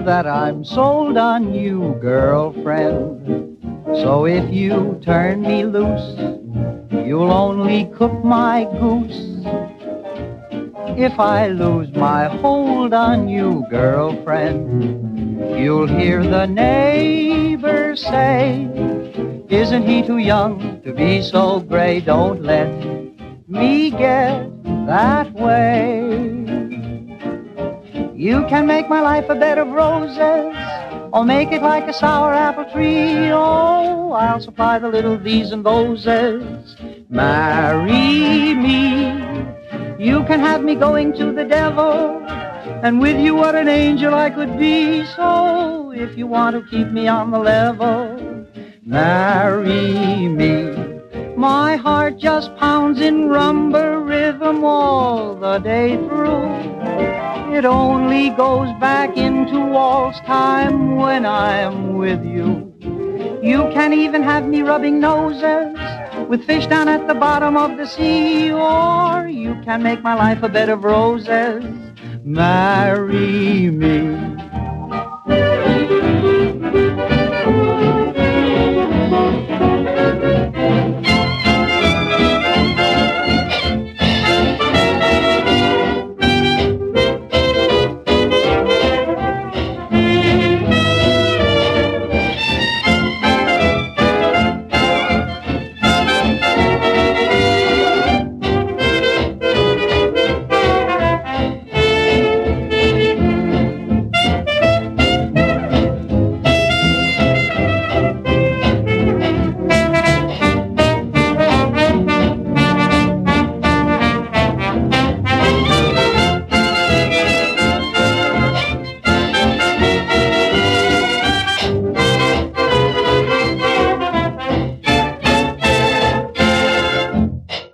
that I'm sold on you, girlfriend. So if you turn me loose, you'll only cook my goose. If I lose my hold on you, girlfriend, you'll hear the neighbors say, isn't he too young to be so gray? Don't let me get that way. You can make my life a bed of roses, or make it like a sour apple tree. Oh, I'll supply the little these and thoses. Marry me. You can have me going to the devil, and with you what an angel I could be. So if you want to keep me on the level, marry me. My heart just pounds in rumba rhythm all the day through. It only goes back into waltz time when I'm with you. You can even have me rubbing noses with fish down at the bottom of the sea, or you can make my life a bed of roses. Marry me.